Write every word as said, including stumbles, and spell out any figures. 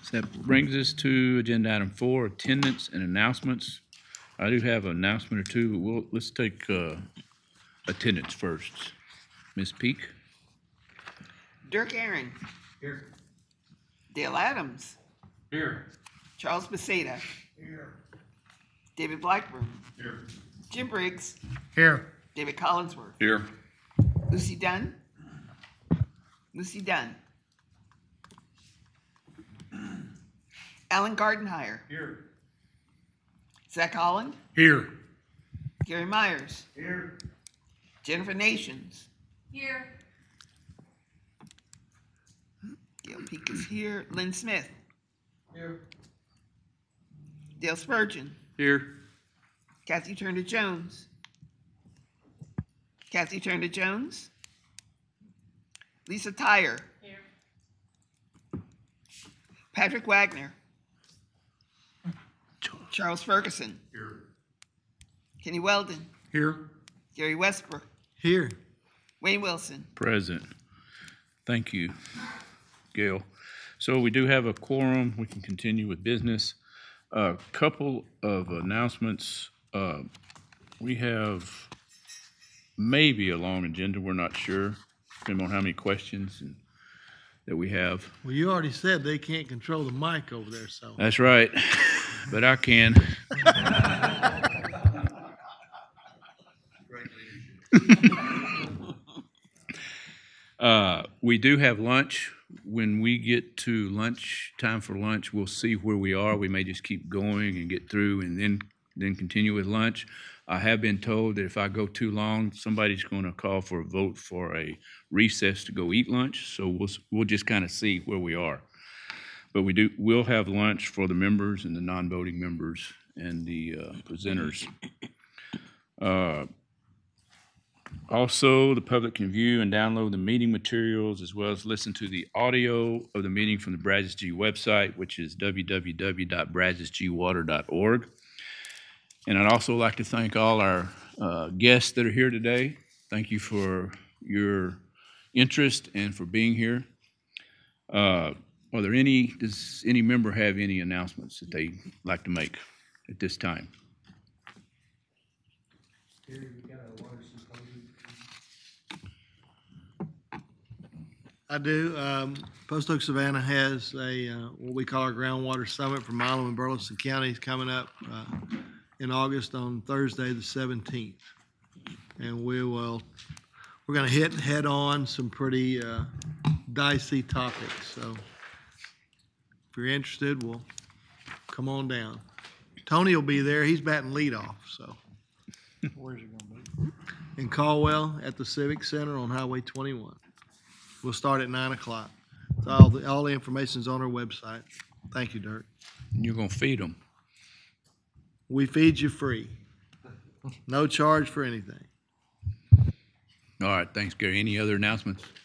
So that brings us to agenda item four, attendance and announcements. I do have an announcement or two, but we'll, let's take, uh, attendance first. Miz Peak? Dirk Aaron. Here. Dale Adams. Here. Charles Beceda. Here. David Blackburn. Here. Jim Briggs. Here. David Collinsworth. Here. Lucy Dunn. Lucy Dunn. Alan Gardenhire. Here. Zach Holland. Here. Gary Myers. Here. Jennifer Nations. Here. Gail Peak is here. Lynn Smith. Here. Dale Spurgeon. Here. Kathy Turner Jones. Kathy Turner Jones. Lisa Tyre. Here. Patrick Wagner. Charles Ferguson. Here. Kenny Weldon. Here. Gary Westbrook. Here. Wayne Wilson. Present. Thank you, Gail. So we do have a quorum. We can continue with business. A couple of announcements. Uh, we have maybe a long agenda. We're not sure, depending on how many questions and, that we have. Well, you already said they can't control the mic over there, so. That's right, but I can. Uh, we do have lunch. When we get to lunch, time for lunch, we'll see where we are. We may just keep going and get through and then, then continue with lunch. I have been told that if I go too long, somebody's going to call for a vote for a recess to go eat lunch. So we'll, we'll just kind of see where we are. But we do, we'll have lunch for the members and the non-voting members and the uh, presenters. Uh, Also, the public can view and download the meeting materials as well as listen to the audio of the meeting from the Brazos G website, which is w w w dot brazos g water dot org. And I'd also like to thank all our uh, guests that are here today. Thank you for your interest and for being here. Uh, are there any, does any member have any announcements that they'd like to make at this time? I do. Um, Post Oak Savannah has a, uh, what we call our groundwater summit for Milam and Burleson counties coming up, uh, in August on Thursday, the seventeenth. And we will, we're gonna hit head on some pretty, uh, dicey topics. So if you're interested, we'll come on down. Tony will be there. He's batting leadoff, so. Where's it gonna be? In Caldwell at the Civic Center on Highway twenty-one. We'll start at nine o'clock. So all the, all the information's on our website. Thank you, Dirk. You're going to feed them. We feed you free. No charge for anything. All right, thanks, Gary. Any other announcements?